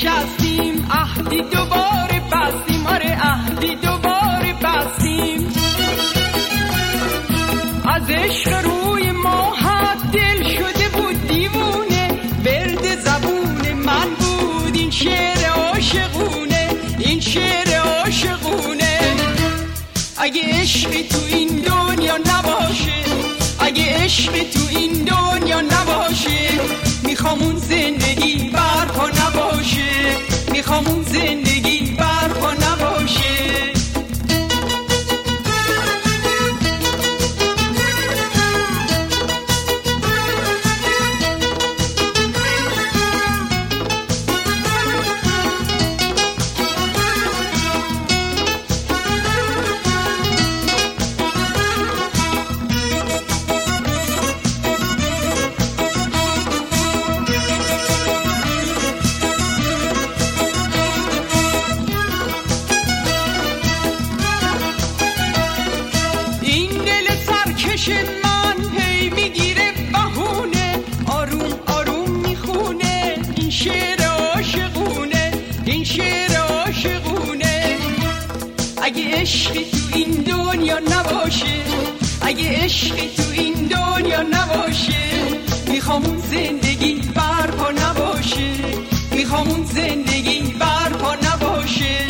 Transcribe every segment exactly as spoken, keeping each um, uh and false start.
نشستیم عهدی دوباره بستیم، آره عهدی دوباره بستیم. از عشق روی ما حد دل شده بود دیوونه، ورد زبون من بود این شعر عاشقونه، این شعر عاشقونه. اگه عشقی تو این دنیا نباشه، اگه عشقی تو این دنیا نباشه، میخوام اون زندگی برپا نباشه، میخوام اون زندگی برپا نباشه. من هی میگیره بهونه، آروم آروم میخونه این شعر عاشقونه، این شعر عاشقونه. اگه عشقی تو این دنیا نباشه، اگه عشقی تو این دنیا نباشه، میخوام اون زندگی برپا نباشه، میخوام اون زندگی برپا نباشه.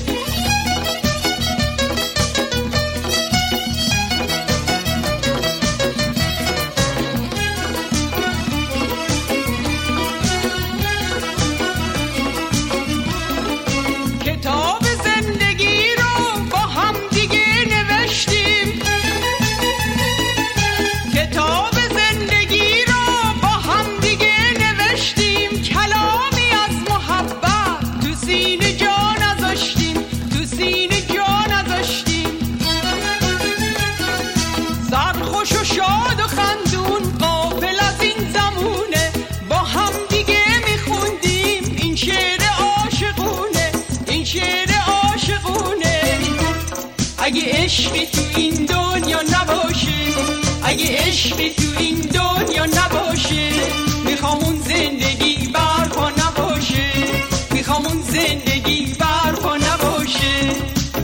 اگه عشقی تو این دنیا نباشه، اگه عشقی تو این دنیا نباشه، میخوام اون زندگی برپا نباشه، میخوام اون زندگی برپا نباشه.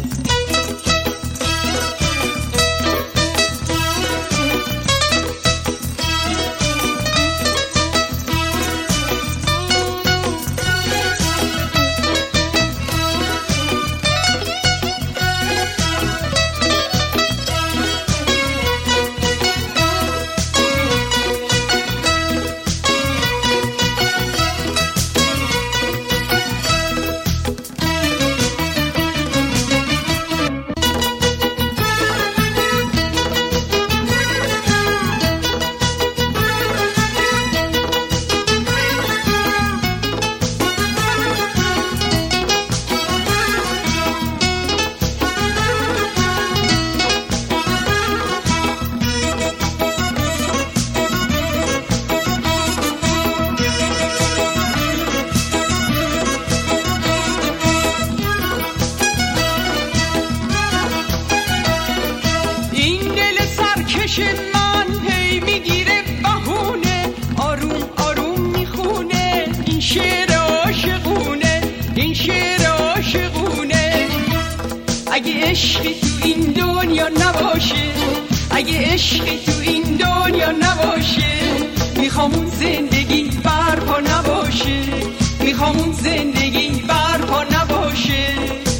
من هی میگیره بهونه، آروم آروم میخونه این شعر عاشقونه، این شعر عاشقونه. اگه عشقی تو این دنیا نباشه، اگه عشقی تو این دنیا نباشه، میخوام اون زندگی برپا نباشه، میخوام اون زندگی برپا نباشه.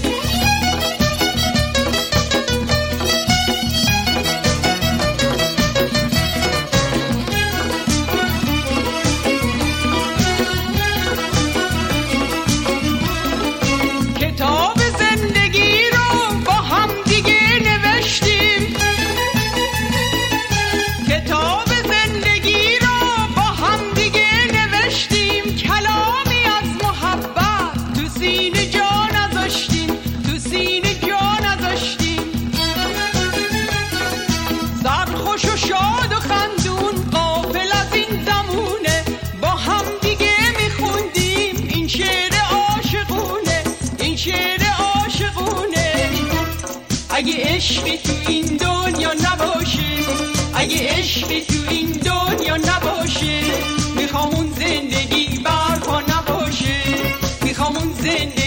اگه عشقی تو این دنیا نباشه، اگه عشقی تو این دنیا نباشه، میخوام اون زندگی برپا نباشه، میخوام زندگی